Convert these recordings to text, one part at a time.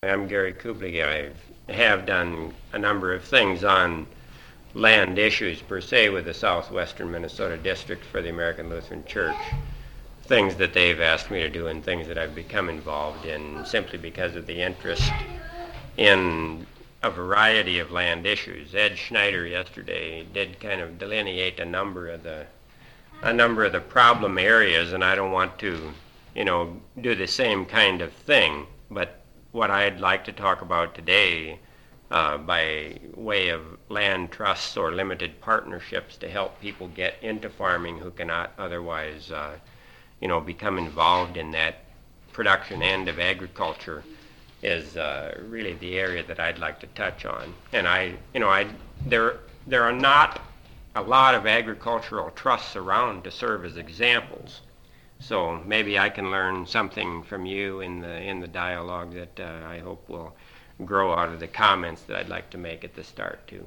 I'm Gary Kublik. I have done a number of things on land issues per se with the Southwestern Minnesota District for the American Lutheran Church. Things that they've asked me to do and things that I've become involved in simply because of the interest in a variety of land issues. Ed Schneider yesterday did kind of delineate a number of the problem areas, and I don't want to, do the same kind of thing, but what I'd like to talk about today by way of land trusts or limited partnerships to help people get into farming who cannot otherwise, become involved in that production end of agriculture is really the area that I'd like to touch on. And there are not a lot of agricultural trusts around to serve as examples. So maybe I can learn something from you in the dialogue that I hope will grow out of the comments that I'd like to make at the start too.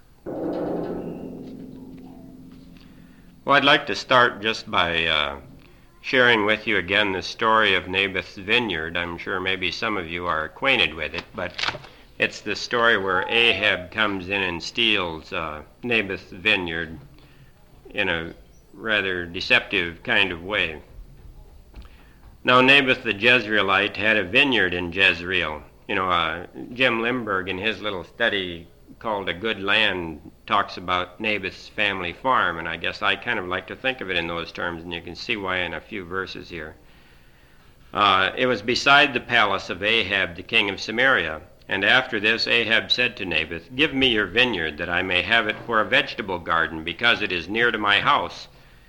Well, I'd like to start just by sharing with you again the story of Naboth's vineyard. I'm sure maybe some of you are acquainted with it, but it's the story where Ahab comes in and steals Naboth's vineyard in a rather deceptive kind of way. Now, Naboth the Jezreelite had a vineyard in Jezreel. Jim Limburg in his little study called A Good Land talks about Naboth's family farm, and I guess I kind of like to think of it in those terms, and you can see why in a few verses here. It was beside the palace of Ahab, the king of Samaria, and after this Ahab said to Naboth, "Give me your vineyard, that I may have it for a vegetable garden, because it is near to my house."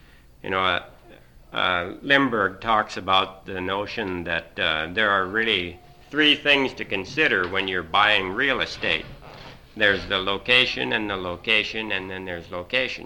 Limburg talks about the notion that there are really three things to consider when you're buying real estate. There's the location and the location, and then there's location.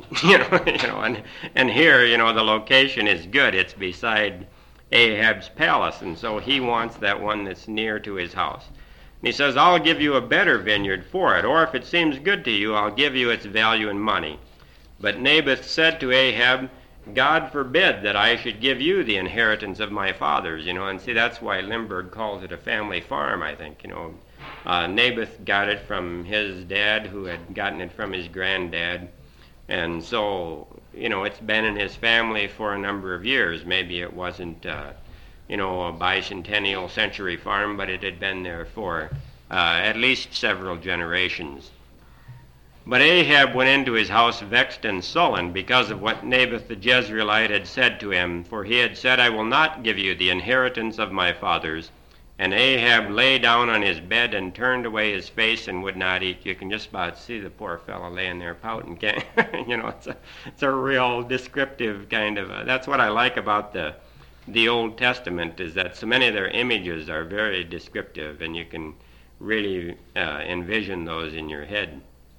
And here, the location is good. It's beside Ahab's palace, and so he wants that one that's near to his house. And he says, "I'll give you a better vineyard for it, or if it seems good to you, I'll give you its value in money." But Naboth said to Ahab, "God forbid that I should give you the inheritance of my fathers." And see, that's why Limburg calls it a family farm, I think. Naboth got it from his dad, who had gotten it from his granddad. And so, it's been in his family for a number of years. Maybe it wasn't, a bicentennial century farm, but it had been there for at least several generations. But Ahab went into his house vexed and sullen because of what Naboth the Jezreelite had said to him, for he had said, "I will not give you the inheritance of my fathers." And Ahab lay down on his bed and turned away his face and would not eat. You can just about see the poor fellow laying there pouting. It's a real descriptive kind of. That's what I like about the Old Testament, is that so many of their images are very descriptive, and you can really envision those in your head.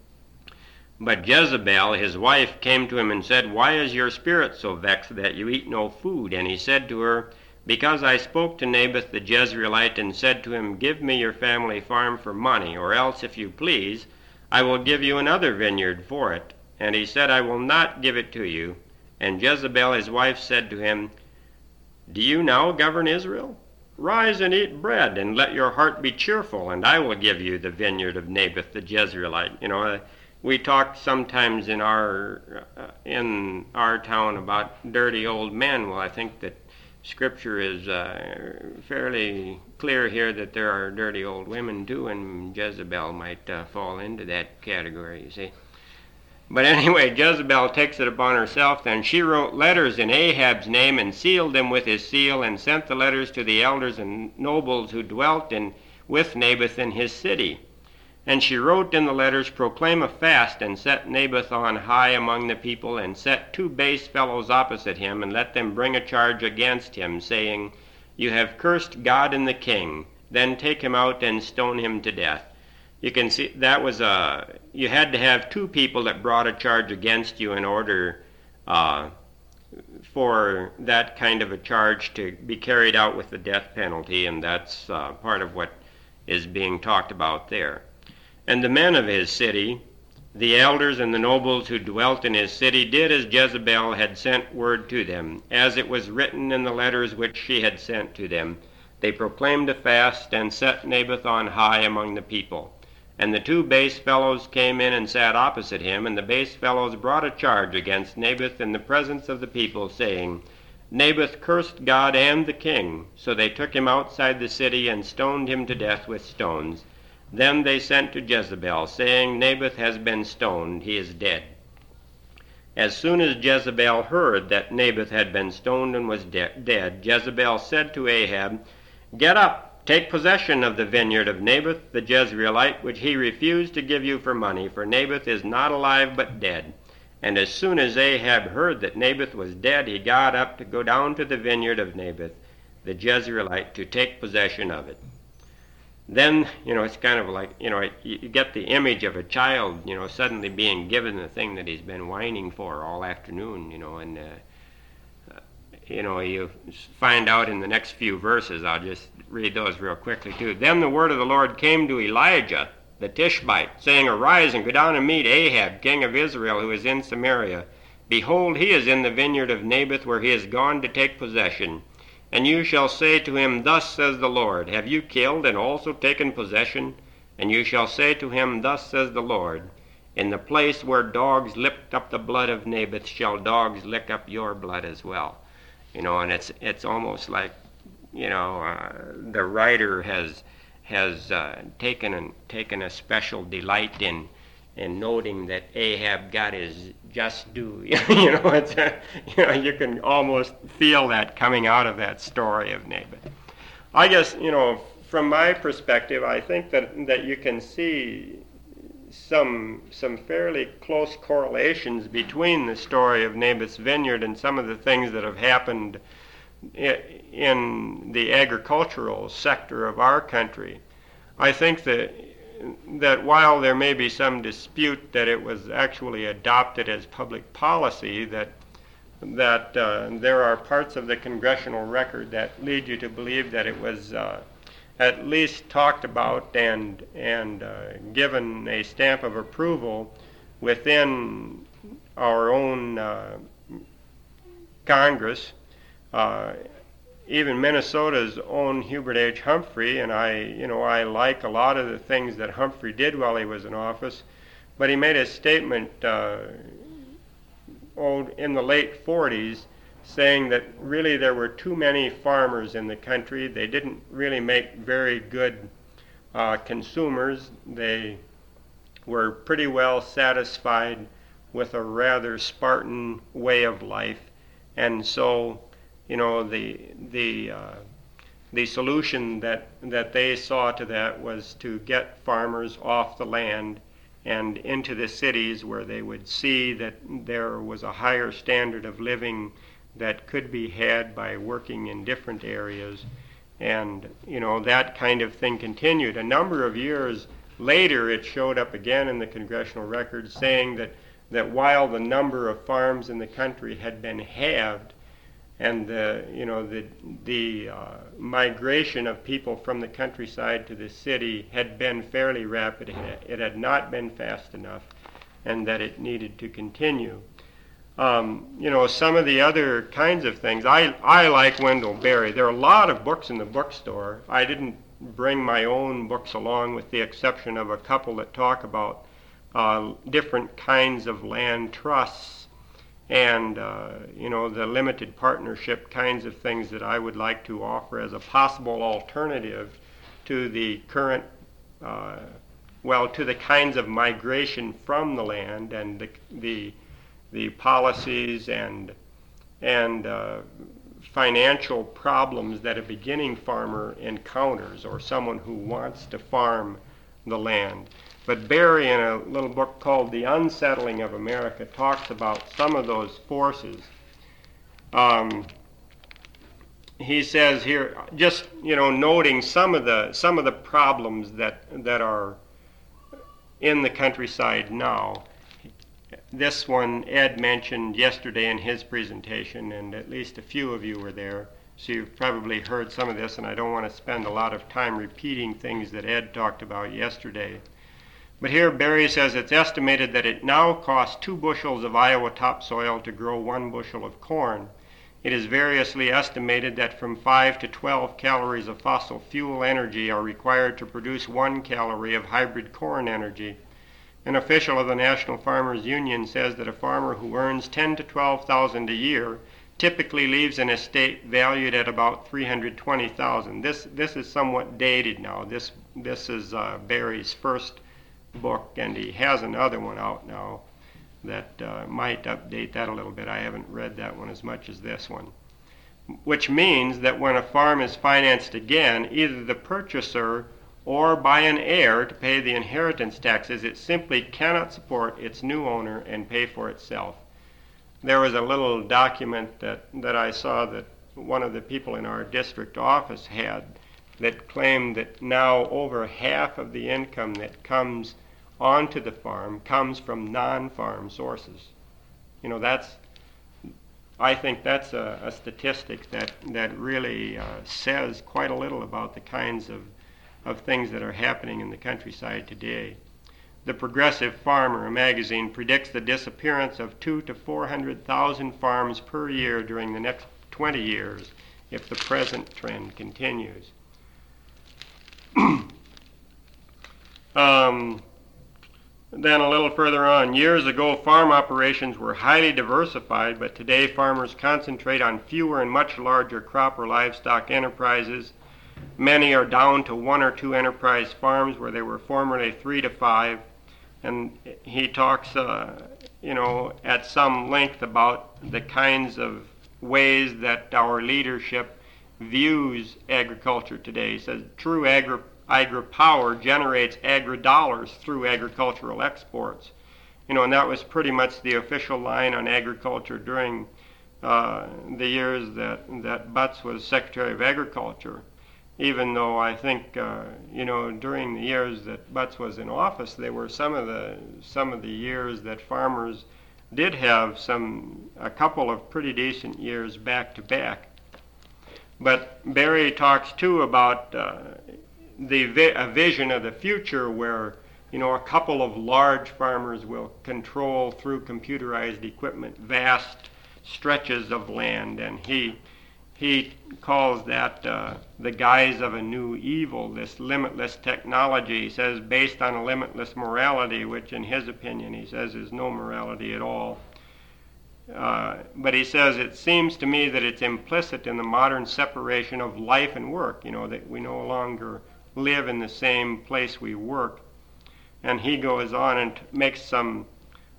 But Jezebel, his wife, came to him and said, "Why is your spirit so vexed that you eat no food?" And he said to her, "Because I spoke to Naboth the Jezreelite and said to him, 'Give me your family farm for money, or else, if you please, I will give you another vineyard for it.' And he said, 'I will not give it to you.' And Jezebel, his wife, said to him, 'Do you now govern Israel? Rise and eat bread, and let your heart be cheerful, and I will give you the vineyard of Naboth the Jezreelite.'" We talk sometimes in our town about dirty old men. Well, I think that Scripture is fairly clear here that there are dirty old women too, and Jezebel might fall into that category, you see. But anyway, Jezebel takes it upon herself then. She wrote letters in Ahab's name and sealed them with his seal, and sent the letters to the elders and nobles who dwelt with Naboth in his city. And she wrote in the letters, "Proclaim a fast, and set Naboth on high among the people, and set two base fellows opposite him, and let them bring a charge against him, saying, 'You have cursed God and the king. Then take him out and stone him to death.'" You can see that was you had to have two people that brought a charge against you in order for that kind of a charge to be carried out with the death penalty, and that's part of what is being talked about there. And the men of his city, the elders and the nobles who dwelt in his city, did as Jezebel had sent word to them, as it was written in the letters which she had sent to them. They proclaimed a fast and set Naboth on high among the people. And the two base fellows came in and sat opposite him, and the base fellows brought a charge against Naboth in the presence of the people, saying, Naboth cursed God and the king. So they took him outside the city and stoned him to death with stones. Then they sent to Jezebel, saying, Naboth has been stoned, he is dead. As soon as Jezebel heard that Naboth had been stoned and was dead, Jezebel said to Ahab, Get up, take possession of the vineyard of Naboth the Jezreelite, which he refused to give you for money, for Naboth is not alive but dead. And as soon as Ahab heard that Naboth was dead, he got up to go down to the vineyard of Naboth the Jezreelite to take possession of it. Then, it's kind of like, you get the image of a child, suddenly being given the thing that he's been whining for all afternoon, and you find out in the next few verses. I'll just read those real quickly too. Then the word of the Lord came to Elijah the Tishbite, saying, Arise and go down and meet Ahab, king of Israel, who is in Samaria. Behold, he is in the vineyard of Naboth, where he is gone to take possession. And you shall say to him, Thus says the Lord, Have you killed and also taken possession? And you shall say to him, Thus says the Lord, In the place where dogs licked up the blood of Naboth shall dogs lick up your blood as well. And it's almost like, the writer has taken a special delight in noting that Ahab got his just due. You can almost feel that coming out of that story of Naboth. I guess, from my perspective, I think that you can see some fairly close correlations between the story of Naboth's vineyard and some of the things that have happened in the agricultural sector of our country. I think that while there may be some dispute that it was actually adopted as public policy, that there are parts of the congressional record that lead you to believe that it was at least talked about and given a stamp of approval within our own Congress. Even Minnesota's own Hubert H. Humphrey, and I like a lot of the things that Humphrey did while he was in office, but he made a statement in the late 40s saying that really there were too many farmers in the country. They didn't really make very good consumers. They were pretty well satisfied with a rather Spartan way of life, and so the solution that they saw to that was to get farmers off the land and into the cities, where they would see that there was a higher standard of living that could be had by working in different areas. And that kind of thing continued. A number of years later, it showed up again in the congressional record, saying that while the number of farms in the country had been halved, and the migration of people from the countryside to the city had been fairly rapid, it had not been fast enough, and that it needed to continue. Some of the other kinds of things, I like Wendell Berry. There are a lot of books in the bookstore. I didn't bring my own books along, with the exception of a couple that talk about different kinds of land trusts and the limited partnership kinds of things that I would like to offer as a possible alternative to the current, to the kinds of migration from the land and the policies and financial problems that a beginning farmer encounters, or someone who wants to farm the land. But Berry, in a little book called The Unsettling of America, talks about some of those forces. He says here, just noting some of the problems that are in the countryside now. This one Ed mentioned yesterday in his presentation, and at least a few of you were there, so you've probably heard some of this, and I don't want to spend a lot of time repeating things that Ed talked about yesterday. But here Berry says it's estimated that it now costs 2 bushels of Iowa topsoil to grow 1 bushel of corn. It is variously estimated that from 5 to 12 calories of fossil fuel energy are required to produce 1 calorie of hybrid corn energy. An official of the National Farmers Union says that a farmer who earns $10,000 to $12,000 a year typically leaves an estate valued at about $320,000. This is somewhat dated now. This is Barry's first book, and he has another one out now that might update that a little bit. I haven't read that one as much as this one. Which means that when a farm is financed again, either the purchaser or by an heir to pay the inheritance taxes, it simply cannot support its new owner and pay for itself. There was a little document that I saw that one of the people in our district office had that claimed that now over half of the income that comes onto the farm comes from non-farm sources. You know, I think that's a statistic that really says quite a little about the kinds of things that are happening in the countryside today. The Progressive Farmer, a magazine, predicts the disappearance of 200,000 to 400,000 farms per year during the next 20 years if the present trend continues. Then a little further on, years ago farm operations were highly diversified, but today farmers concentrate on fewer and much larger crop or livestock enterprises. Many are down to 1 or 2 enterprise farms where they were formerly 3 to 5. And he talks, at some length about the kinds of ways that our leadership views agriculture today. He says true agri-power generates agri-dollars through agricultural exports. And that was pretty much the official line on agriculture during the years that Butz was Secretary of Agriculture. Even though I think, during the years that Butz was in office, they were some of the years that farmers did have a couple of pretty decent years back to back. But Barry talks too about a vision of the future where, a couple of large farmers will control through computerized equipment vast stretches of land, and he calls that the guise of a new evil, this limitless technology, he says, based on a limitless morality, which in his opinion, he says, is no morality at all. But he says, it seems to me that it's implicit in the modern separation of life and work, that we no longer live in the same place we work. And he goes on and makes some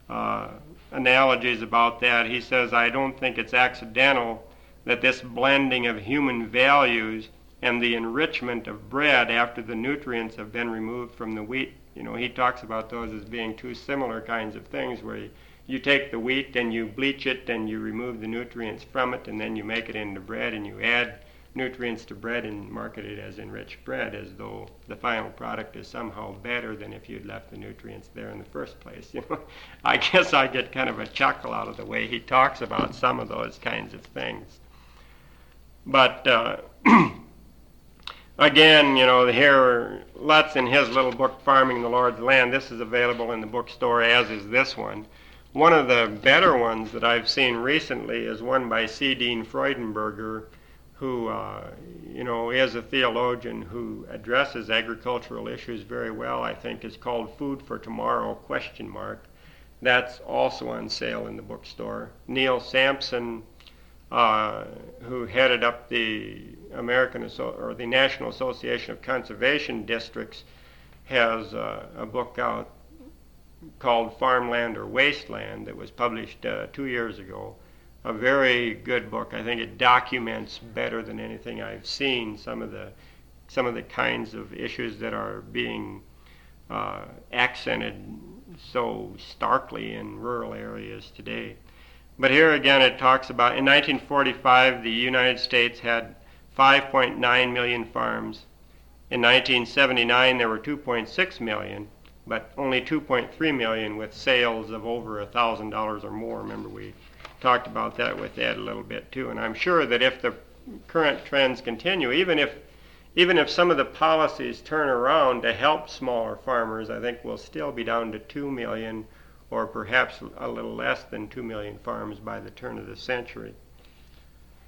analogies about that. He says, I don't think it's accidental that this blending of human values and the enrichment of bread after the nutrients have been removed from the wheat, he talks about those as being two similar kinds of things where you take the wheat and you bleach it and you remove the nutrients from it, and then you make it into bread and you add nutrients to bread and market it as enriched bread, as though the final product is somehow better than if you'd left the nutrients there in the first place. I guess I get kind of a chuckle out of the way he talks about some of those kinds of things. But again, here, Lutz in his little book, Farming the Lord's Land, this is available in the bookstore, as is this one. One of the better ones that I've seen recently is one by C. Dean Freudenberger, who, is a theologian who addresses agricultural issues very well. I think it's called Food for Tomorrow, ? That's also on sale in the bookstore. Neil Sampson, who headed up the the National Association of Conservation Districts, has a book out called Farmland or Wasteland that was published 2 years ago. A very good book. I think it documents better than anything I've seen some of the kinds of issues that are being accented so starkly in rural areas today. But here again it talks about, in 1945, the United States had 5.9 million farms. In 1979, there were 2.6 million, but only 2.3 million with sales of over $1,000 or more. Remember, we talked about that with Ed a little bit too. And I'm sure that if the current trends continue, even if some of the policies turn around to help smaller farmers, I think we'll still be down to 2 million or perhaps a little less than 2 million farms by the turn of the century.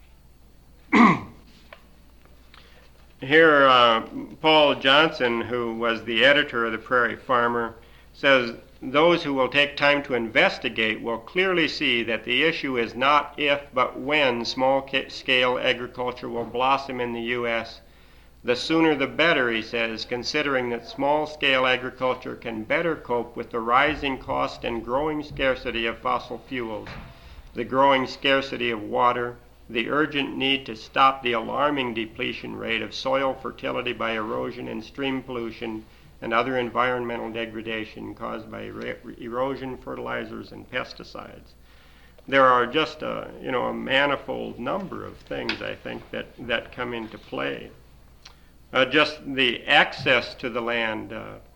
Here, Paul Johnson, who was the editor of the Prairie Farmer, says those who will take time to investigate will clearly see that the issue is not if but when small-scale agriculture will blossom in the U.S. The sooner the better, he says, considering that small-scale agriculture can better cope with the rising cost and growing scarcity of fossil fuels, the growing scarcity of water, the urgent need to stop the alarming depletion rate of soil fertility by erosion and stream pollution and other environmental degradation caused by erosion, fertilizers, and pesticides. There are just a manifold number of things, I think, that come into play. Just the access to the land.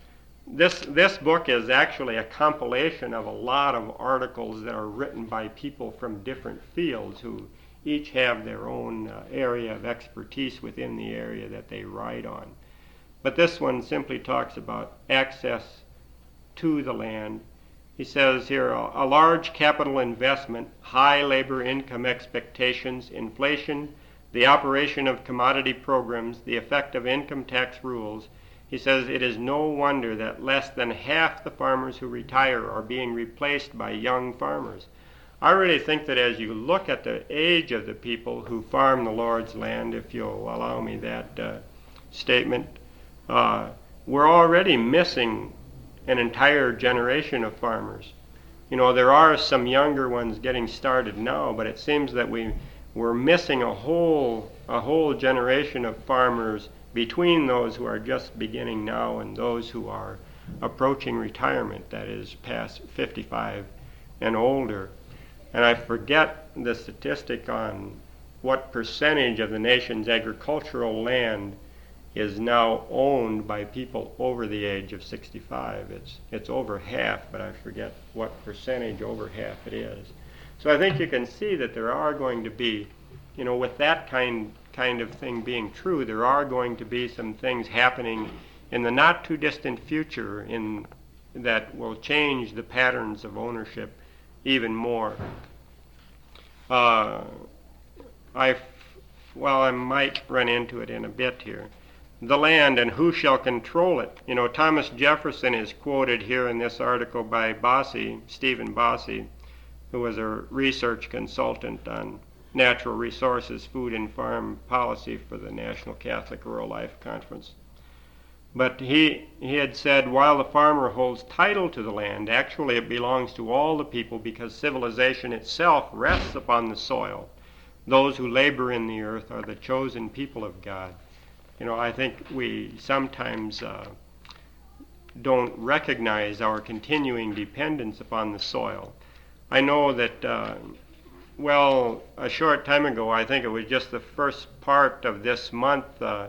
This book is actually a compilation of a lot of articles that are written by people from different fields who each have their own area of expertise within the area that they write on. But this one simply talks about access to the land. He says here, a large capital investment, high labor income expectations, inflation, the operation of commodity programs, the effect of income tax rules. He says it is no wonder that less than half the farmers who retire are being replaced by young farmers. I really think that as you look at the age of the people who farm the Lord's land, if you'll allow me that statement, we're already missing an entire generation of farmers. There are some younger ones getting started now, but it seems that we're missing a whole generation of farmers between those who are just beginning now and those who are approaching retirement, that is past 55 and older. And I forget the statistic on what percentage of the nation's agricultural land is now owned by people over the age of 65. It's over half, but I forget what percentage over half it is. So I think you can see that there are going to be, with that kind of thing being true, there are going to be some things happening in the not too distant future that will change the patterns of ownership even more. I might run into it in a bit here. The land and who shall control it. Thomas Jefferson is quoted here in this article by Stephen Bossy, who was a research consultant on natural resources, food, and farm policy for the National Catholic Rural Life Conference. But he had said, while the farmer holds title to the land, actually it belongs to all the people because civilization itself rests upon the soil. Those who labor in the earth are the chosen people of God. I think we sometimes don't recognize our continuing dependence upon the soil. I know that, a short time ago, I think it was just the first part of this month,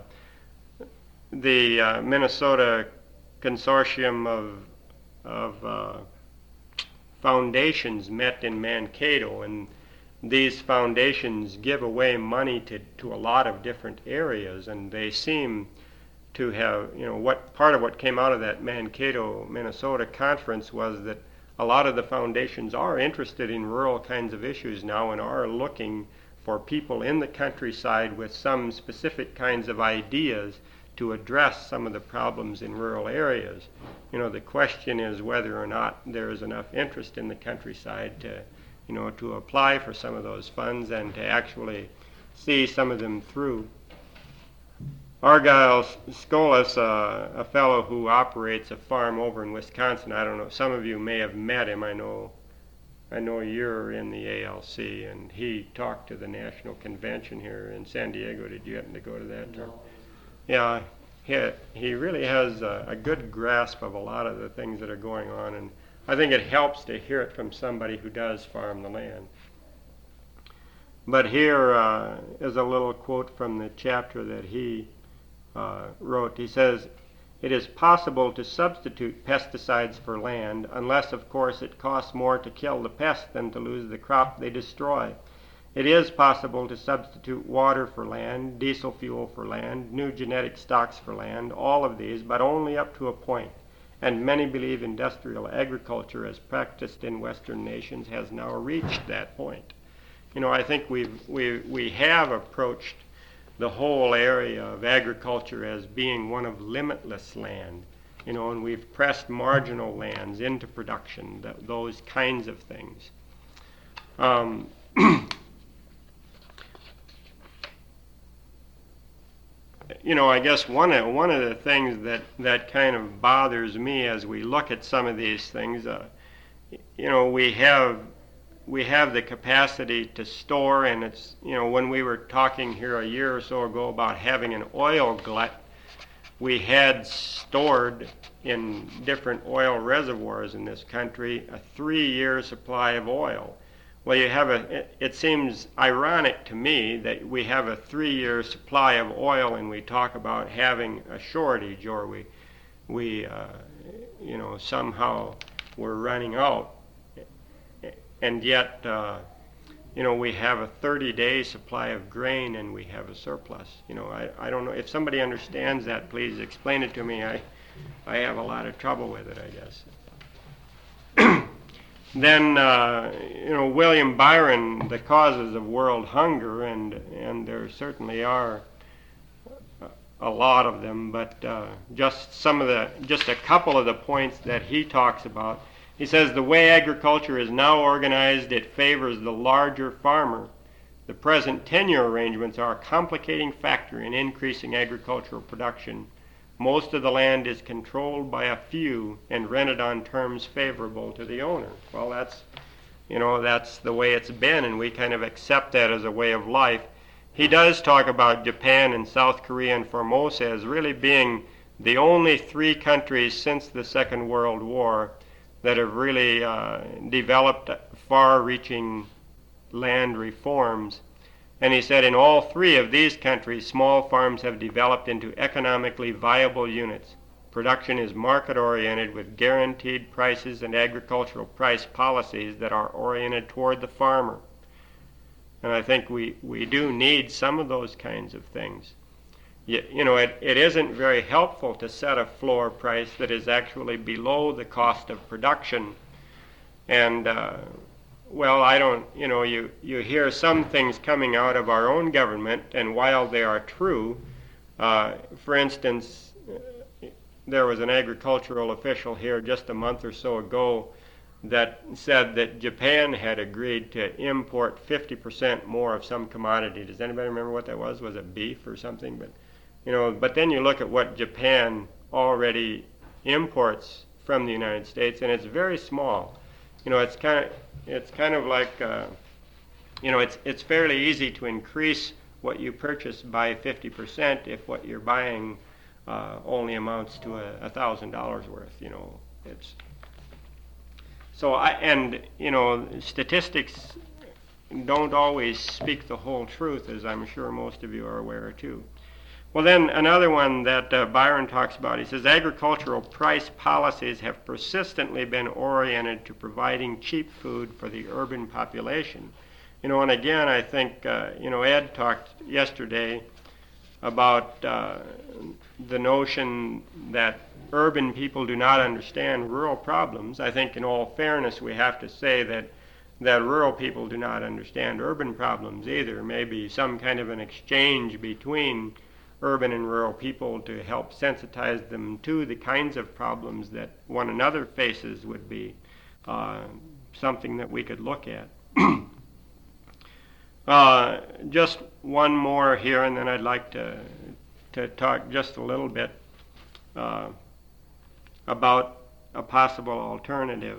the Minnesota Consortium of foundations met in Mankato, and these foundations give away money to a lot of different areas, and they seem to have, part of what came out of that Mankato, Minnesota conference was that a lot of the foundations are interested in rural kinds of issues now and are looking for people in the countryside with some specific kinds of ideas to address some of the problems in rural areas. The question is whether or not there is enough interest in the countryside to apply for some of those funds and to actually see some of them through. Argyle Scolas, a fellow who operates a farm over in Wisconsin, I don't know, some of you may have met him. I know you're in the ALC, and he talked to the National Convention here in San Diego. Did you happen to go to that? No. Yeah, he really has a good grasp of a lot of the things that are going on, and I think it helps to hear it from somebody who does farm the land. But here is a little quote from the chapter that he wrote. He says, "It is possible to substitute pesticides for land, unless, of course, it costs more to kill the pest than to lose the crop they destroy. It is possible to substitute water for land, diesel fuel for land, new genetic stocks for land, all of these, but only up to a point. And many believe industrial agriculture as practiced in Western nations has now reached that point." I think we have approached the whole area of agriculture as being one of limitless land, and we've pressed marginal lands into production, those kinds of things. I guess one of the things that kind of bothers me as we look at some of these things, we have the capacity to store, and it's, when we were talking here a year or so ago about having an oil glut, we had stored in different oil reservoirs in this country a 3-year supply of oil. Well, it seems ironic to me that we have a 3-year supply of oil and we talk about having a shortage, or we somehow we're running out. And yet, we have a 30-day supply of grain and we have a surplus. I don't know. If somebody understands that, please explain it to me. I have a lot of trouble with it, I guess. Then, William Byron, The Causes of World Hunger, and there certainly are a lot of them, but just a couple of the points that he talks about. He says, the way agriculture is now organized, it favors the larger farmer. The present tenure arrangements are a complicating factor in increasing agricultural production. Most of the land is controlled by a few and rented on terms favorable to the owner. Well, that's the way it's been, and we kind of accept that as a way of life. He does talk about Japan and South Korea and Formosa as really being the only 3 countries since the Second World War that have really developed far-reaching land reforms. And he said in all 3 of these countries, small farms have developed into economically viable units. Production is market-oriented with guaranteed prices and agricultural price policies that are oriented toward the farmer. And I think we do need some of those kinds of things. It isn't very helpful to set a floor price that is actually below the cost of production. And, you hear some things coming out of our own government, and while they are true, for instance, there was an agricultural official here just a month or so ago that said that Japan had agreed to import 50% more of some commodity. Does anybody remember what that was? Was it beef or something? But then you look at what Japan already imports from the United States, and it's very small. It's kind of like it's fairly easy to increase what you purchase by 50% if what you're buying only amounts to $1,000 worth. It's so statistics don't always speak the whole truth, as I'm sure most of you are aware too. Well, then another one that Byron talks about, he says, agricultural price policies have persistently been oriented to providing cheap food for the urban population. And again, I think, Ed talked yesterday about the notion that urban people do not understand rural problems. I think in all fairness, we have to say that rural people do not understand urban problems either. Maybe some kind of an exchange between urban and rural people to help sensitize them to the kinds of problems that one another faces would be something that we could look at. Just one more here, and then I'd like to talk just a little bit about a possible alternative.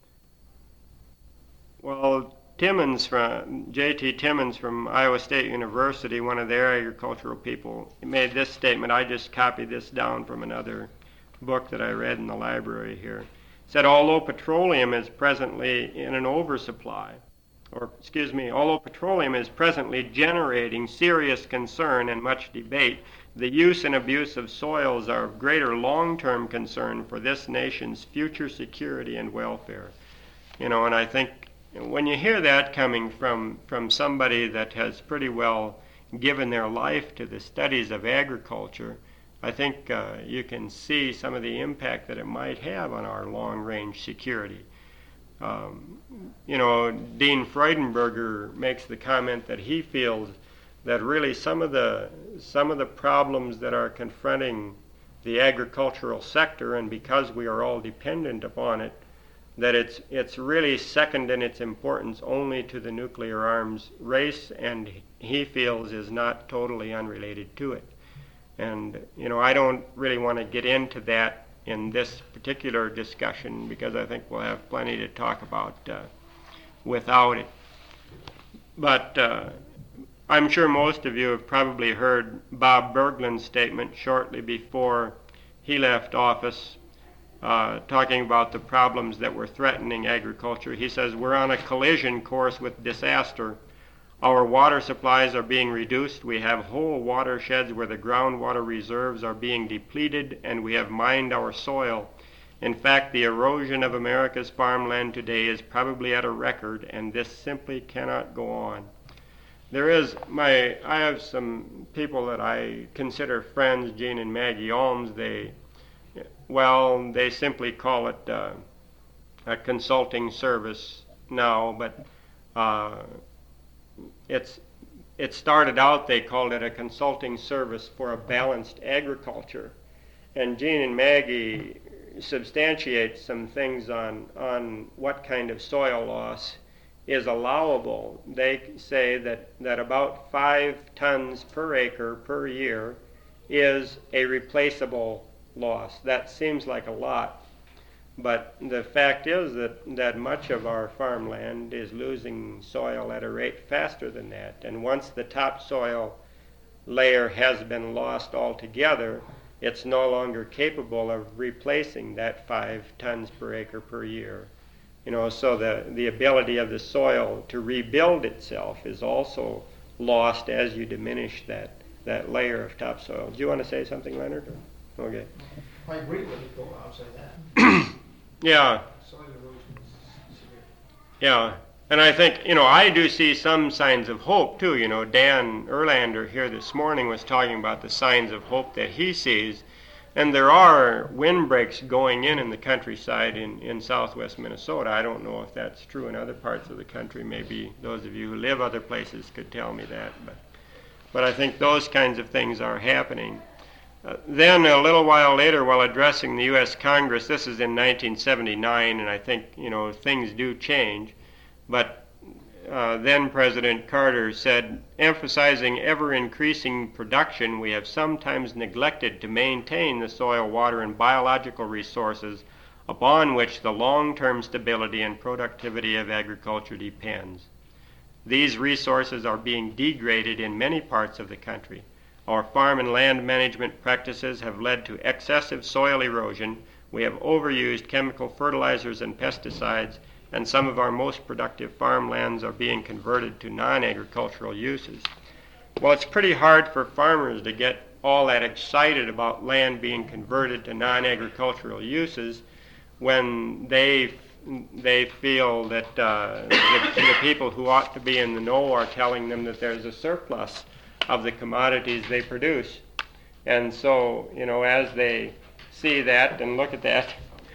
Well, J.T. Timmons from Iowa State University, one of their agricultural people, made this statement. I just copied this down from another book that I read in the library here. It said, although petroleum is presently in an oversupply, although petroleum is presently generating serious concern and much debate, the use and abuse of soils are of greater long-term concern for this nation's future security and welfare. And I think when you hear that coming from somebody that has pretty well given their life to the studies of agriculture, I think you can see some of the impact that it might have on our long-range security. Dean Freudenberger makes the comment that he feels that really some of the some of the problems that are confronting the agricultural sector, and because we are all dependent upon it, that it's really second in its importance only to the nuclear arms race, and he feels is not totally unrelated to it. And I don't really want to get into that in this particular discussion because I think we'll have plenty to talk about without it. But I'm sure most of you have probably heard Bob Bergland's statement shortly before he left office, talking about the problems that were threatening agriculture. He says, "We're on a collision course with disaster. Our water supplies are being reduced. We have whole watersheds where the groundwater reserves are being depleted, and we have mined our soil. In fact, the erosion of America's farmland today is probably at a record, and this simply cannot go on." I have some people that I consider friends, Gene and Maggie Alms. They simply call it a consulting service now, but it started out, they called it a consulting service for a balanced agriculture. And Gene and Maggie substantiate some things on what kind of soil loss is allowable. They say that about 5 tons per acre per year is a replaceable loss. That seems like a lot, but the fact is that much of our farmland is losing soil at a rate faster than that. And once the topsoil layer has been lost altogether, it's no longer capable of replacing that 5 tons per acre per year. So the ability of the soil to rebuild itself is also lost as you diminish that layer of topsoil. Do you want to say something, Leonard? Okay. I agree with it, though. I'll say that. Yeah. Soil erosion is severe. Yeah. And I think, I do see some signs of hope, too. Dan Erlander here this morning was talking about the signs of hope that he sees. And there are windbreaks going in the countryside in southwest Minnesota. I don't know if that's true in other parts of the country. Maybe those of you who live other places could tell me that. But I think those kinds of things are happening. Then a little while later, while addressing the U.S. Congress, this is in 1979, and I think, things do change. But then President Carter said, "Emphasizing ever-increasing production, we have sometimes neglected to maintain the soil, water, and biological resources upon which the long-term stability and productivity of agriculture depends. These resources are being degraded in many parts of the country. Our farm and land management practices have led to excessive soil erosion. We have overused chemical fertilizers and pesticides, and some of our most productive farmlands are being converted to non-agricultural uses." Well, it's pretty hard for farmers to get all that excited about land being converted to non-agricultural uses when they feel that the people who ought to be in the know are telling them that there's a surplus of the commodities they produce. And so, as they see that and look at that,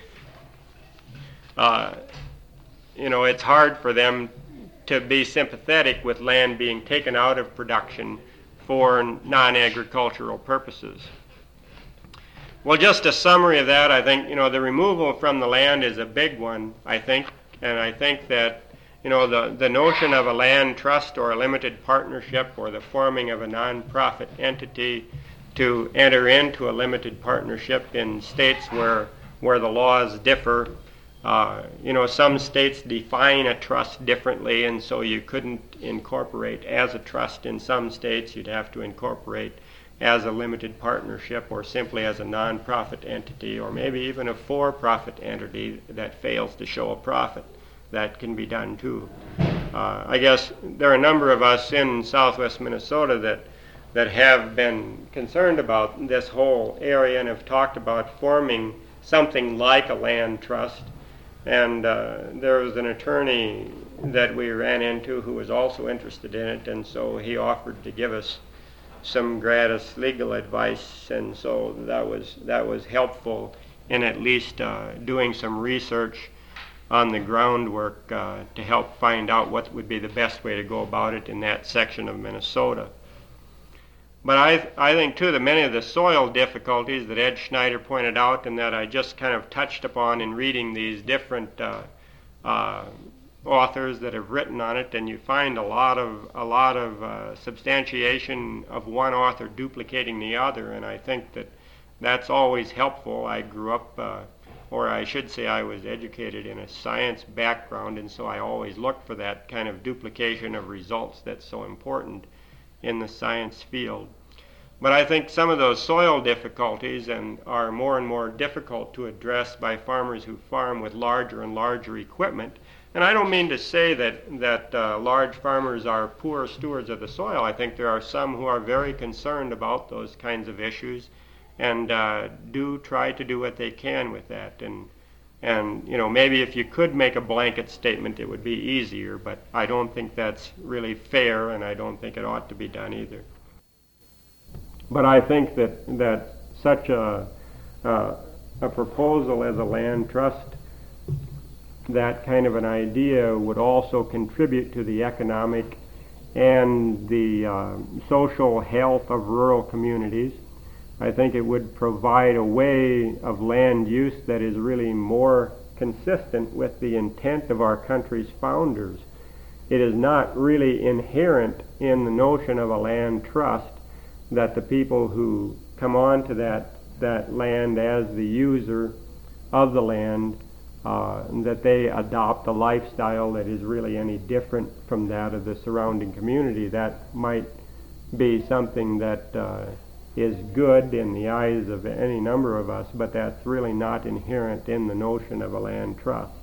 it's hard for them to be sympathetic with land being taken out of production for non-agricultural purposes. Well, just a summary of that, I think, the removal from the land is a big one, I think, and I think that, the notion of a land trust or a limited partnership or the forming of a non-profit entity to enter into a limited partnership in states where the laws differ. Some states define a trust differently, and so you couldn't incorporate as a trust in some states. You'd have to incorporate as a limited partnership or simply as a non-profit entity or maybe even a for-profit entity that fails to show a profit. That can be done too. I guess there are a number of us in southwest Minnesota that have been concerned about this whole area and have talked about forming something like a land trust. And there was an attorney that we ran into who was also interested in it, and so he offered to give us some gratis legal advice, and so that was helpful in at least doing some research on the groundwork to help find out what would be the best way to go about it in that section of Minnesota. But I think, too, that many of the soil difficulties that Ed Schneider pointed out and that I just kind of touched upon in reading these different authors that have written on it, and you find a lot of substantiation of one author duplicating the other, and I think that that's always helpful. I grew up, or I should say I was educated in a science background, and so I always look for that kind of duplication of results that's so important in the science field. But I think some of those soil difficulties are more and more difficult to address by farmers who farm with larger and larger equipment. And I don't mean to say that large farmers are poor stewards of the soil. I think there are some who are very concerned about those kinds of issues and do try to do what they can with that. And maybe if you could make a blanket statement, it would be easier, but I don't think that's really fair, and I don't think it ought to be done either. But I think that such a proposal as a land trust, that kind of an idea would also contribute to the economic and the social health of rural communities. I think it would provide a way of land use that is really more consistent with the intent of our country's founders. It is not really inherent in the notion of a land trust that the people who come onto that land as the user of the land, that they adopt a lifestyle that is really any different from that of the surrounding community. That might be something that is good in the eyes of any number of us, but that's really not inherent in the notion of a land trust.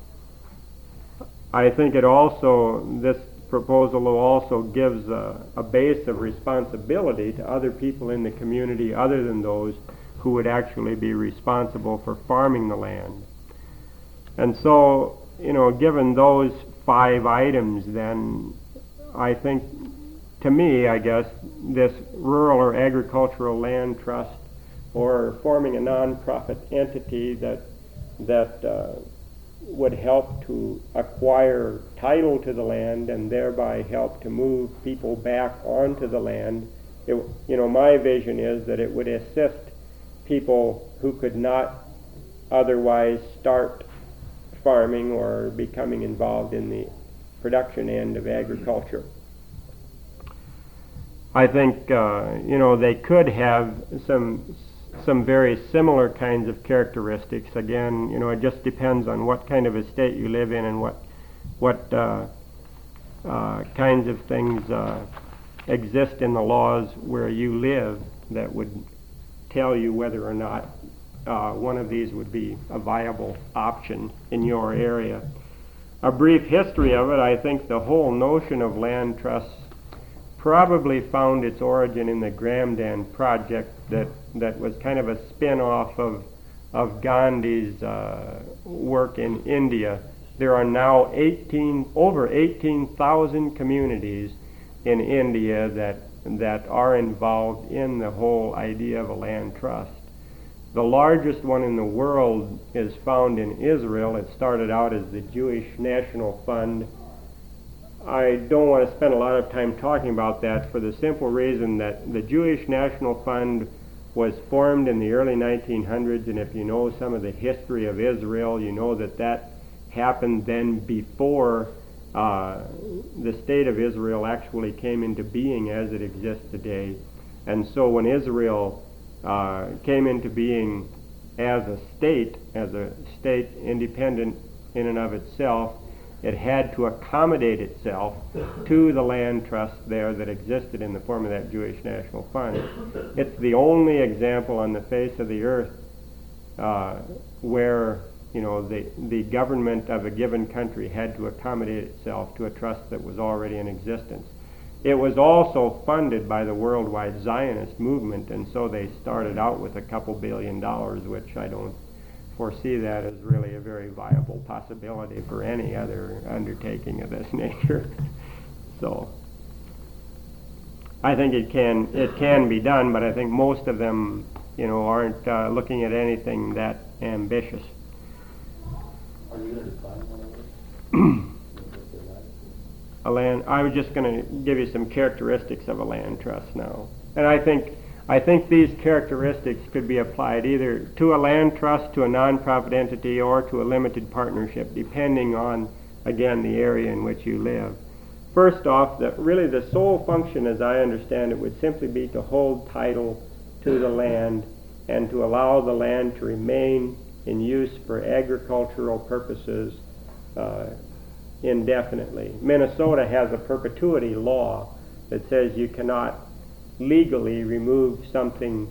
I think this proposal also gives a base of responsibility to other people in the community other than those who would actually be responsible for farming the land. And so, given those 5 items, then I think, to me, I guess, this rural or agricultural land trust, or forming a non-profit entity that would help to acquire title to the land and thereby help to move people back onto the land. My vision is that it would assist people who could not otherwise start farming or becoming involved in the production end of agriculture. I think they could have some very similar kinds of characteristics. Again, it just depends on what kind of a state you live in and what kinds of things exist in the laws where you live that would tell you whether or not one of these would be a viable option in your area. A brief history of it: I think the whole notion of land trusts probably found its origin in the Gramdan project that was kind of a spin-off of Gandhi's work in India. There are now over 18,000 communities in India that are involved in the whole idea of a land trust. The largest one in the world is found in Israel. It started out as the Jewish National Fund. I don't want to spend a lot of time talking about that for the simple reason that the Jewish National Fund was formed in the early 1900s, and if you know some of the history of Israel, you know that happened then before the state of Israel actually came into being as it exists today. And so when Israel came into being as a state independent in and of itself, it had to accommodate itself to the land trust there that existed in the form of that Jewish National Fund. It's the only example on the face of the earth where the government of a given country had to accommodate itself to a trust that was already in existence. It was also funded by the worldwide Zionist movement, and so they started out with a couple $2 billion, which I don't foresee that as really a very viable possibility for any other undertaking of this nature. So I think it can be done, but I think most of them aren't looking at anything that ambitious. Are you going to define one of those? I was just going to give you some characteristics of a land trust now. And I think these characteristics could be applied either to a land trust, to a nonprofit entity, or to a limited partnership, depending on, again, the area in which you live. First off, really the sole function, as I understand it, would simply be to hold title to the land and to allow the land to remain in use for agricultural purposes indefinitely. Minnesota has a perpetuity law that says you cannot legally remove something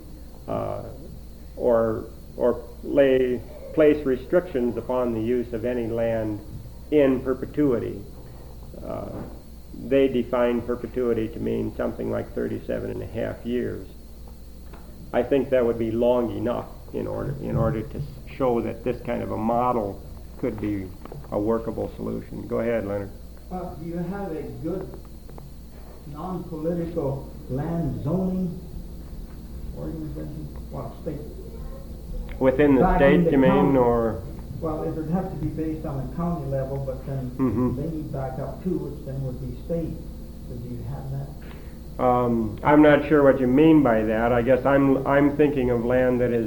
or place restrictions upon the use of any land in perpetuity. They define perpetuity to mean something like 37 and a half years. I think that would be long enough in order to show that this kind of a model could be a workable solution. Go ahead, Leonard. Do you have a good non-political land zoning organization? Well, state. Within the Back state, in the you mean, county. or? Well, it would have to be based on a county level, but then Mhm. they need back up too, which then would be state. So do you have that? I'm not sure what you mean by that. I guess I'm thinking of land that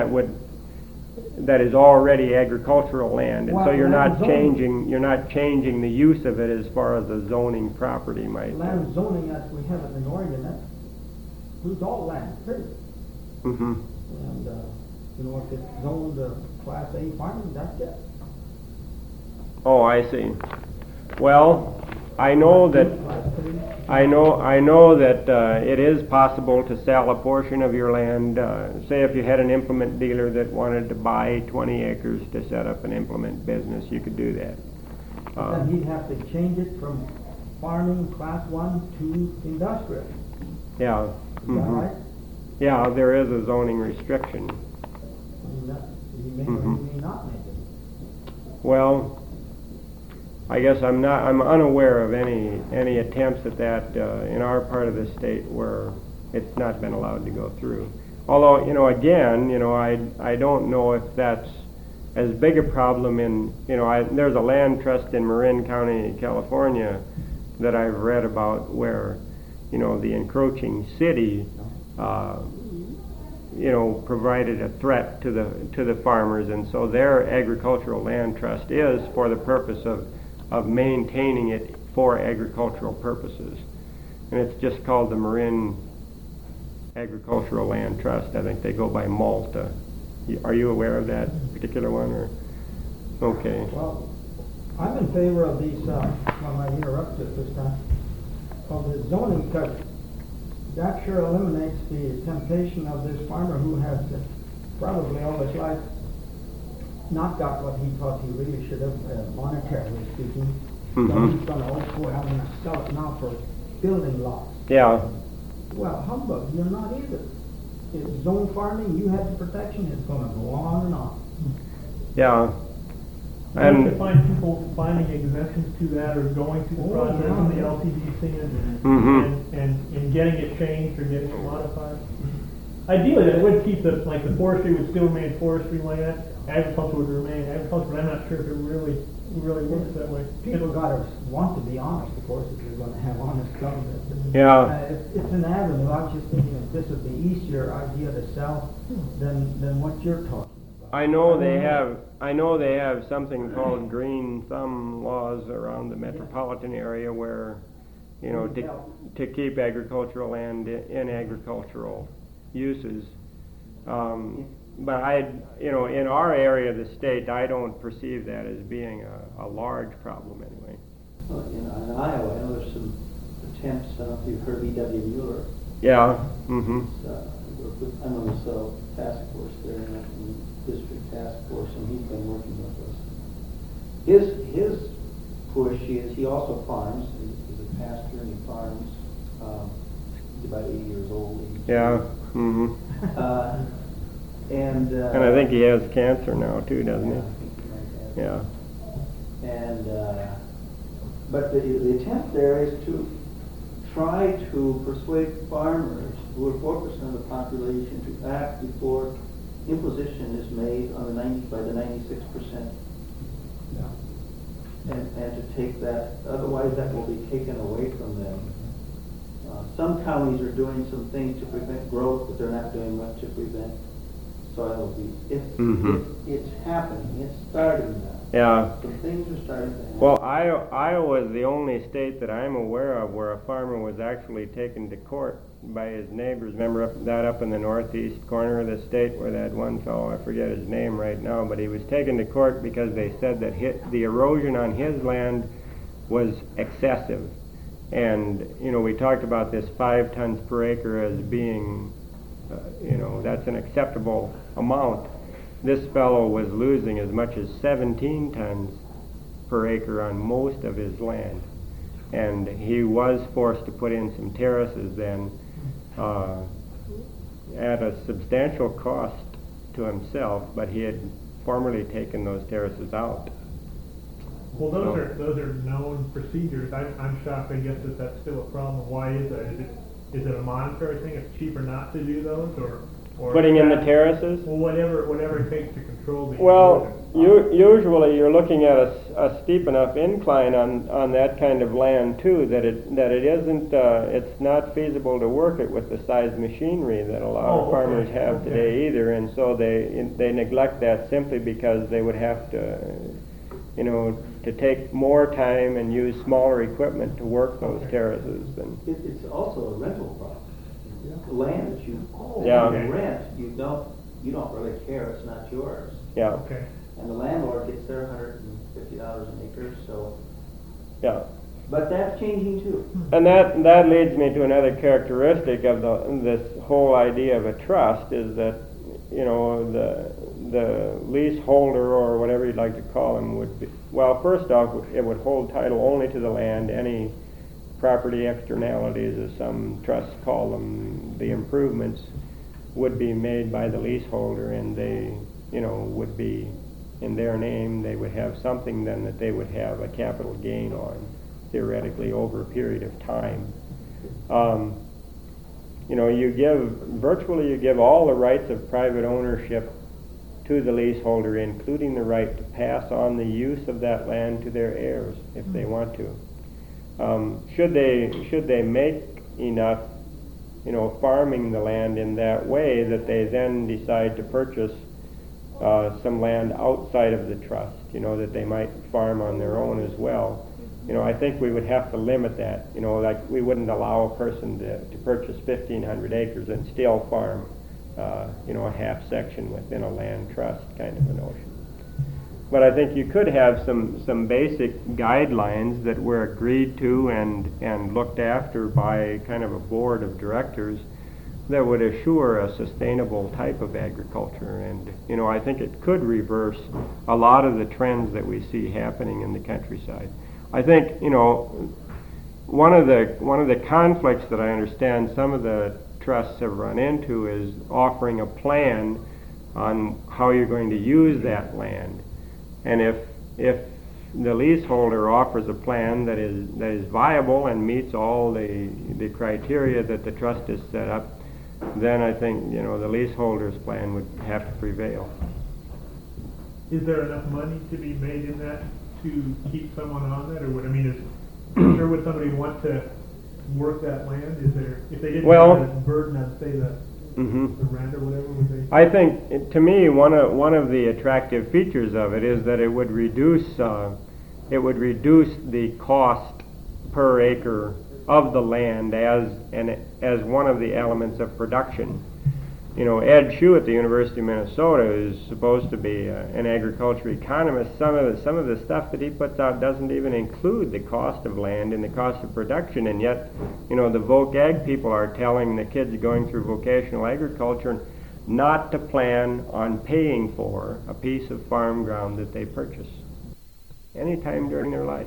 is already agricultural land, and so Well, you're not land changing the use of it as far as the zoning property might. Land zoning, as we have it in Oregon, that includes all land, period. Mm-hmm. And, if it's zoned Class A farming, that's it. Oh, I see. Well, I know that it is possible to sell a portion of your land. Say if you had an implement dealer that wanted to buy 20 acres to set up an implement business, you could do that. Then he'd have to change it from farming Class 1 to industrial. Yeah. Is that Mhm. right? Yeah, there is a zoning restriction. I mean, that, you may or you may not make it. Well, I guess I'm unaware of any attempts at that in our part of the state where it's not been allowed to go through. Although, again, I don't know if that's as big a problem there's a land trust in Marin County, California that I've read about where, the encroaching city provided a threat to the farmers, and so their agricultural land trust is for the purpose of maintaining it for agricultural purposes. And it's just called the Marin Agricultural Land Trust. I think they go by Malta. Are you aware of that particular one? Or okay. Well, I'm in favor of these, well, I interrupted this time, of the zoning, because that sure eliminates the temptation of this farmer who has probably all his life not got what he thought he really should have, monetarily speaking. So Mhm. he's gonna, oh boy, I'm gonna sell it now for building lots. Yeah. Well, humbug, you're not either. It's zone farming, you have the protection, it's gonna go on and on. Yeah. I like to And find people finding exemptions to that or going through the Oh, process yeah. in the LCDC Mhm. and getting it changed or getting it modified. Ideally, that would keep the forestry would still remain forestry land, agriculture would remain agriculture, but I'm not sure if it really works that way. People gotta want to be honest, of course, if you're gonna have honest government. Yeah. It's an avenue. I was just thinking that this would be easier idea to sell than what you're talking about. I know they have something called green thumb laws around the metropolitan area where, to keep agricultural land in agricultural uses. But in our area of the state, I don't perceive that as being a large problem anyway. Well, in Iowa, I know there's some attempts, I don't know if you've heard of E.W. Mueller. Yeah. Mm-hmm. I'm on this task force there, in the district task force, and he's been working with us. His push is, he also farms, he's a pastor and he farms, he's about 80 years old. Yeah. Mm-hmm. And And I think he has cancer now too, doesn't yeah, he? I think he might have. Yeah. And but the attempt there is to try to persuade farmers who are 4% of the population to act before imposition is made on by the 96%. Yeah. And to take that, otherwise that will be taken away from them. Some counties are doing some things to prevent growth, but they're not doing much to prevent soil abuse. It's happening. It's starting now. Yeah. Some things are starting to happen. Well, Iowa is the only state that I'm aware of where a farmer was actually taken to court by his neighbors. Remember up in the northeast corner of the state where that one fellow, I forget his name right now, but he was taken to court because they said that the erosion on his land was excessive. And, we talked about this 5 tons per acre as being, that's an acceptable amount. This fellow was losing as much as 17 tons per acre on most of his land. And he was forced to put in some terraces then at a substantial cost to himself, but he had formerly taken those terraces out. Well, those are known procedures. I'm shocked, I guess, that that's still a problem. Why is that? Is it a monetary thing? It's cheaper not to do those, or putting in the terraces? Well, whatever it takes to control the Well, erosion. usually you're looking at a steep enough incline on that kind of land too that it isn't it's not feasible to work it with the size machinery that a lot of farmers have today either, and so they neglect that simply because they would have to take more time and use smaller equipment to work those terraces. It's also a rental problem. The land that you rent, you don't really care. It's not yours. Yeah. Okay. And the landlord gets their $150 an acre. So. Yeah. But that's changing too. And that leads me to another characteristic of this whole idea of a trust is that the leaseholder or whatever you'd like to call him would be, well, first off, it would hold title only to the land. Any property externalities, as some trusts call them, the improvements, would be made by the leaseholder, and they, would be in their name. They would have something then that they would have a capital gain on, theoretically, over a period of time. You give all the rights of private ownership to the leaseholder, including the right to pass on the use of that land to their heirs if they want to. Should they make enough, farming the land in that way that they then decide to purchase some land outside of the trust, that they might farm on their own as well. I think we would have to limit that. Like we wouldn't allow a person to purchase 1,500 acres and still farm, a half section within a land trust kind of a notion. But I think you could have some basic guidelines that were agreed to and looked after by kind of a board of directors that would assure a sustainable type of agriculture. And, I think it could reverse a lot of the trends that we see happening in the countryside. I think, one of the conflicts that I understand some of the trusts have run into is offering a plan on how you're going to use that land. And if the leaseholder offers a plan that is viable and meets all the criteria that the trust has set up, then I think the leaseholder's plan would have to prevail. Is there enough money to be made in that to keep someone on that, or would somebody want to work that land? Is there, if they didn't have a burden on, say, the rent or whatever, would they? I think, to me, one of the attractive features of it is that it would reduce the cost per acre of the land as one of the elements of production. Ed Shue at the University of Minnesota is supposed to be an agriculture economist. Some of the stuff that he puts out doesn't even include the cost of land and the cost of production, and yet, the voc ag people are telling the kids going through vocational agriculture not to plan on paying for a piece of farm ground that they purchase anytime during their life.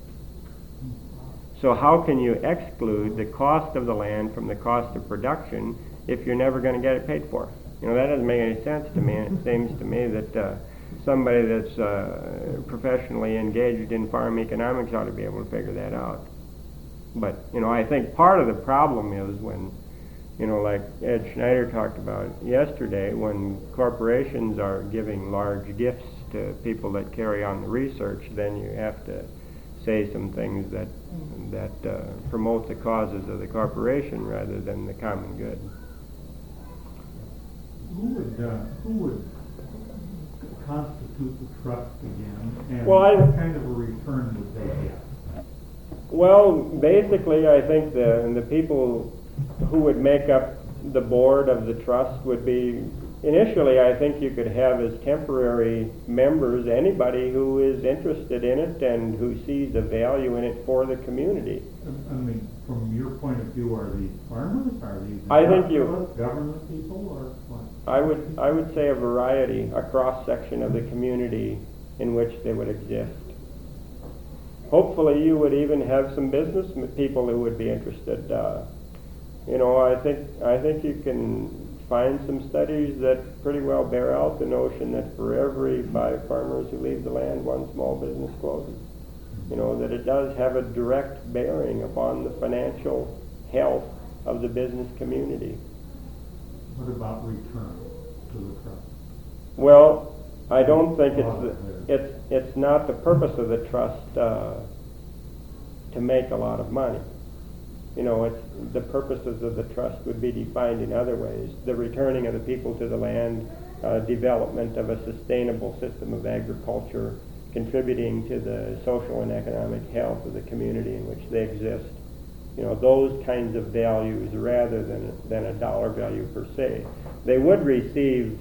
So how can you exclude the cost of the land from the cost of production if you're never going to get it paid for? That doesn't make any sense to me, and it seems to me that somebody that's professionally engaged in farm economics ought to be able to figure that out. But, I think part of the problem is when, like Ed Schneider talked about yesterday, when corporations are giving large gifts to people that carry on the research, then you have to say some things that promote the causes of the corporation rather than the common good. Who would constitute the trust again, and Well, what kind of a return would they get? Well, basically, I think the people who would make up the board of the trust would be, initially, I think you could have as temporary members anybody who is interested in it and who sees a value in it for the community. I mean, from your point of view, are these farmers? Are these I think government people, or what? I would say a variety, a cross section of the community in which they would exist. Hopefully, you would even have some business people who would be interested. I think you can find some studies that pretty well bear out the notion that for every 5 farmers who leave the land, 1 small business closes. That it does have a direct bearing upon the financial health of the business community. What about return to the trust? Well, I don't think it's not the purpose of the trust to make a lot of money. It's the purposes of the trust would be defined in other ways. The returning of the people to the land, development of a sustainable system of agriculture, contributing to the social and economic health of the community in which they exist. Those kinds of values rather than a dollar value per se. They would receive,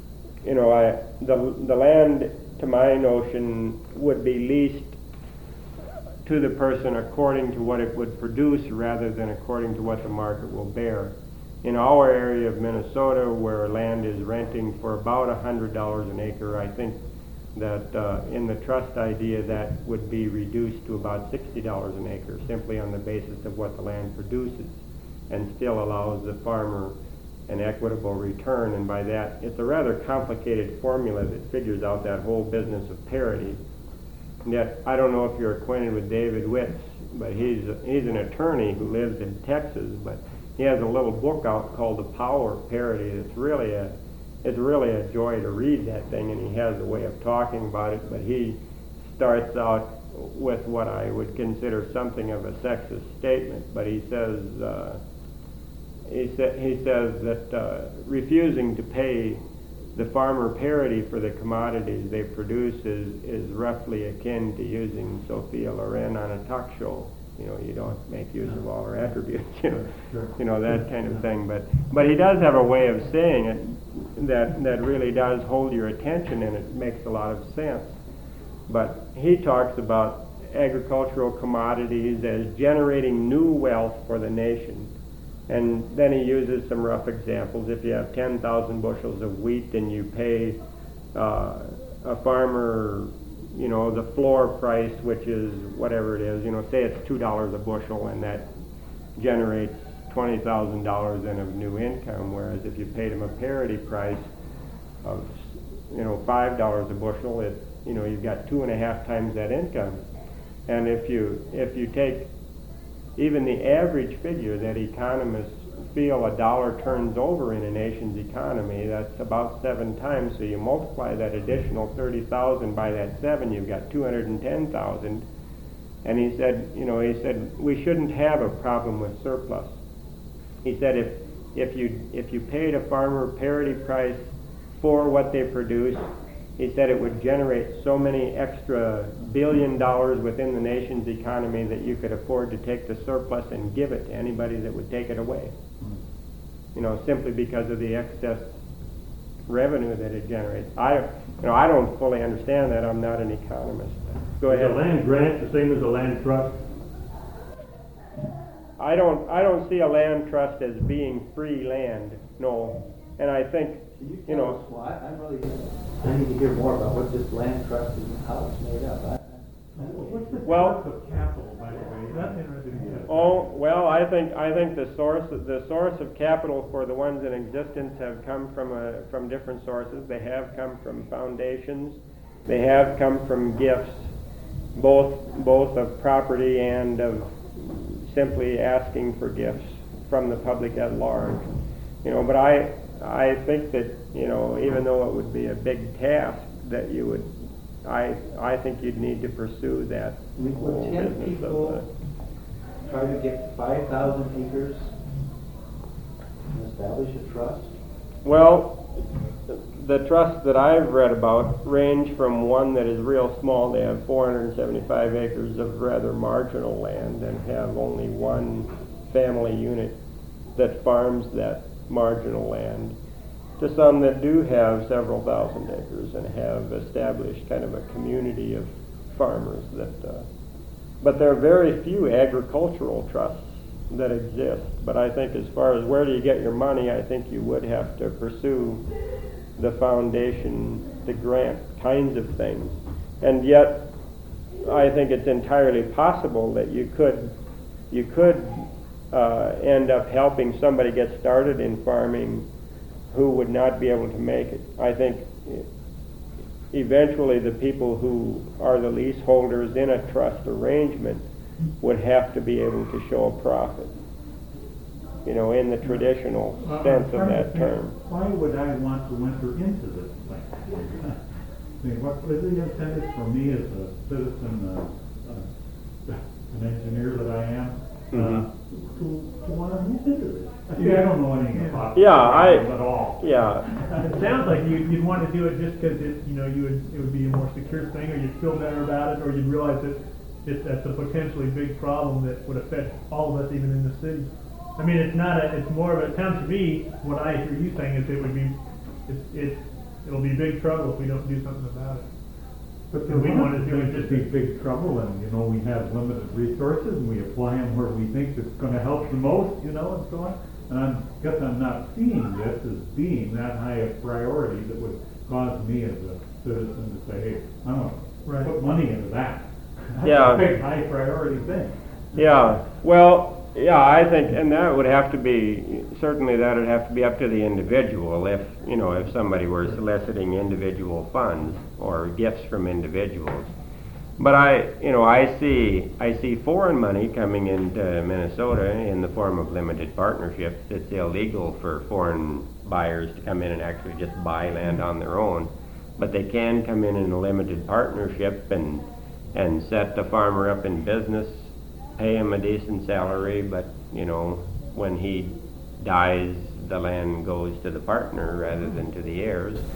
the land, to my notion, would be leased to the person according to what it would produce rather than according to what the market will bear. In our area of Minnesota, where land is renting for about $100 an acre, I think that in the trust idea that would be reduced to about $60 an acre, simply on the basis of what the land produces, and still allows the farmer an equitable return. And by that, it's a rather complicated formula that figures out that whole business of parity. And yet, I don't know if you're acquainted with David Witz, but he's an attorney who lives in Texas, but he has a little book out called The Power of Parity. It's really a joy to read that thing, and he has a way of talking about it, but he starts out with what I would consider something of a sexist statement, but he says that refusing to pay the farmer parity for the commodities they produce is roughly akin to using Sophia Loren on a talk show. You don't make use of all her attributes, that kind of thing. But he does have a way of saying it that really does hold your attention, and it makes a lot of sense. But he talks about agricultural commodities as generating new wealth for the nation. And then he uses some rough examples. If you have 10,000 bushels of wheat and you pay a farmer, the floor price, which is whatever it is, say it's $2 a bushel, and that generates $20,000 then of new income. Whereas if you paid him a parity price of, $5 a bushel, you've got 2.5 times that income. And if you take even the average figure that economists feel a dollar turns over in a nation's economy, that's about 7 times. So you multiply that additional 30,000 by that 7, you've got 210,000. And he said we shouldn't have a problem with surplus. He said if you paid a farmer parity price for what they produce, he said it would generate so many extra $1 billion within the nation's economy that you could afford to take the surplus and give it to anybody that would take it away. Simply because of the excess revenue that it generates. I don't fully understand that. I'm not an economist. Go ahead. Is a land grant the same as a land trust? I don't see a land trust as being free land. No, and I think Well, I need to hear more about what this land trust is and how it's made up. What's the Well- source of capital, by the way? That's interesting. Oh, well, I think the source of capital for the ones in existence have come from different sources. They have come from foundations. They have come from gifts, both of property and of simply asking for gifts from the public at large. But I think that even though it would be a big task that you would I think you'd need to pursue that Would whole 10 business people try to get 5,000 acres and establish a trust? Well, the trusts that I've read about range from one that is real small, they have 475 acres of rather marginal land and have only one family unit that farms that marginal land, to some that do have several thousand acres and have established kind of a community of farmers that, but there are very few agricultural trusts that exist. But I think as far as where do you get your money, I think you would have to pursue the foundation to grant kinds of things. And yet, I think it's entirely possible that you could end up helping somebody get started in farming who would not be able to make it. I think eventually the people who are the leaseholders in a trust arrangement would have to be able to show a profit, you know, in the traditional sense of that term. Why would I want to enter into this thing? I mean, what is the incentive for me as a citizen, an engineer that I am, to want to move into this? See, I don't know anything about Yeah, it at all. Yeah, It sounds like you'd want to do it just because it would be a more secure thing, or you'd feel better about it, or you'd realize that that's a potentially big problem that would affect all of us, even in the city. I mean, it's more of a, it sounds to me, what I hear you saying is it'll be big trouble if we don't do something about it. But we want to do it just be big trouble, and we have limited resources, and we apply them where we think it's going to help the most, and so on. And I guess I'm not seeing this as being that high a priority that would cause me as a citizen to say, hey, I'm going to put money into that. That's Yeah. a big high priority thing. yeah. Well, yeah, I think, and that would have to be, certainly that would have to be up to the individual if somebody were soliciting individual funds or gifts from individuals. But I see foreign money coming into Minnesota in the form of limited partnerships. It's illegal for foreign buyers to come in and actually just buy land on their own, but they can come in a limited partnership and set the farmer up in business, pay him a decent salary, but when he dies, the land goes to the partner rather than to the heirs.